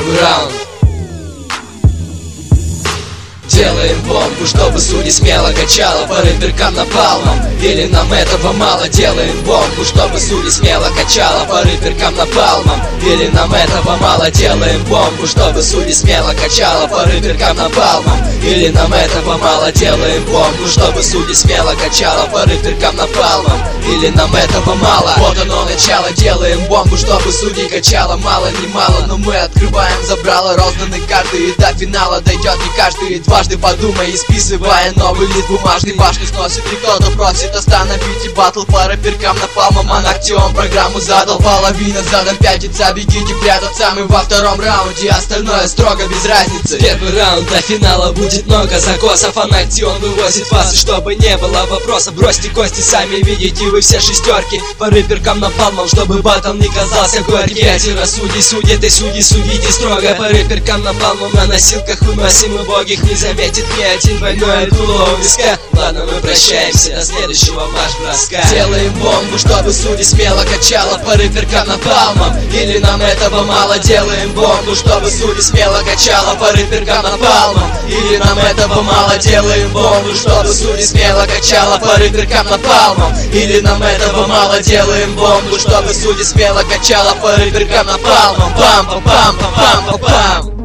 Первый раунд. Делаем бомбу, чтобы судьи смело качало по рыперкам напалмом. Или нам этого мало? Делаем бомбу, чтобы судьи смело качало по рыперкам напалмом. Или нам этого мало? Делаем бомбу, чтобы судьи смело качало по рыперкам напалмом. Или нам этого мало? Делаем бомбу, чтобы судьи смело качало по рыперкам напалмом. Или нам этого мало? Вот оно начало. Делаем бомбу, чтобы судьи качало мало не мало. Но мы открываем забрало, розданы карты, и до финала дойдет не каждый. Дважды подумай, исписывая новый лист бумажный. Башню сносит и кто-то просит остановить и батл по рэперкам напалмом. А Нактион программу задал, половина задом пятится. Бегите прятаться, мы во втором раунде, остальное строго без разницы. Первый раунд, до финала будет много закосов, а Нактион вывозит фазы, чтобы не было вопросов. Бросьте кости, сами видите вы все шестерки по рэперкам напалмом, чтобы батл не казался горький. Пятеро судей судят и судьи судите строго по рэперкам напалмом. На носилках выносим и богих не заметит ни один, двойное дуло у виска. Ладно, мы прощаемся, до следующего марш-броска. Делаем бомбу, чтобы судьи смело качало по рэперкам напалмом. Или нам этого мало? Делаем бомбу, чтобы судьи смело качало по рэперкам напалмом. Или нам этого мало? Делаем бомбу, чтобы судьи смело качало по рэперкам напалмом. Или нам этого мало? Делаем бомбу, чтобы судьи смело качало по рэперкам напалмом. Пам-пам-пам-пам-пам-пам.